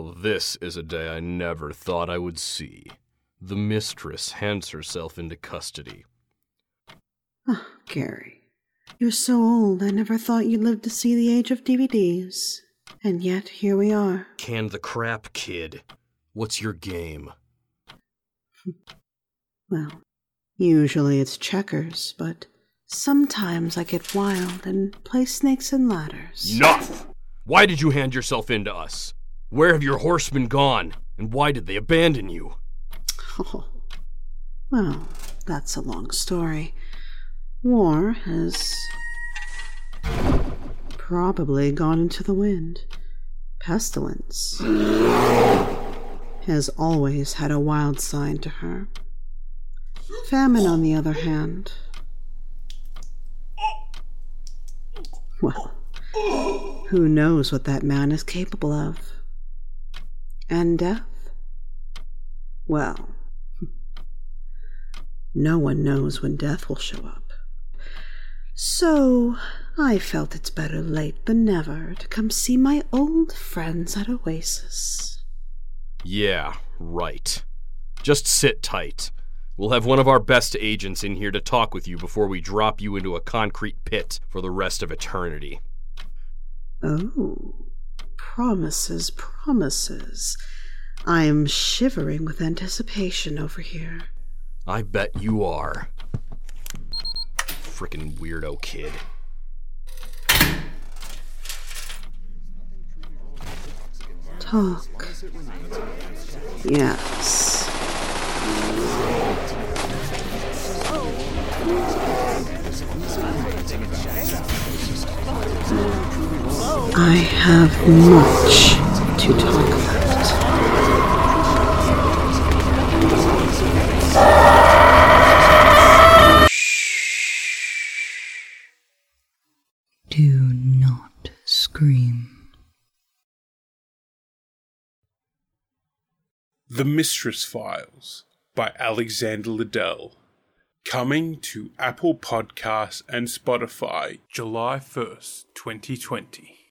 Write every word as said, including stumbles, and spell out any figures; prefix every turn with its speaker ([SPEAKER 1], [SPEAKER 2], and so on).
[SPEAKER 1] Well, this is a day I never thought I would see. The mistress hands herself into custody.
[SPEAKER 2] Oh, Gary, you're so old I never thought you'd live to see the age of D V Ds. And yet, here we are.
[SPEAKER 1] Can the crap, kid. What's your game?
[SPEAKER 2] Well, usually it's checkers, but sometimes I get wild and play snakes and ladders.
[SPEAKER 1] Enough! Why did you hand yourself in to us? Where have your horsemen gone? And why did they abandon you?
[SPEAKER 2] Oh, well, that's a long story. War has probably gone into the wind. Pestilence has always had a wild side to her. Famine, on the other hand, well, who knows what that man is capable of? And death? Well, no one knows when death will show up. So, I felt it's better late than never to come see my old friends at Oasis.
[SPEAKER 1] Yeah, right. Just sit tight. We'll have one of our best agents in here to talk with you before we drop you into a concrete pit for the rest of eternity.
[SPEAKER 2] Oh, promises, promises. I'm shivering with anticipation over here.
[SPEAKER 1] I bet you are. Frickin' weirdo kid.
[SPEAKER 2] Talk. Yes. I have much to talk about.
[SPEAKER 3] Do not scream.
[SPEAKER 4] The Mistress Files by Alexander Liddell. Coming to Apple Podcasts and Spotify July first, twenty twenty.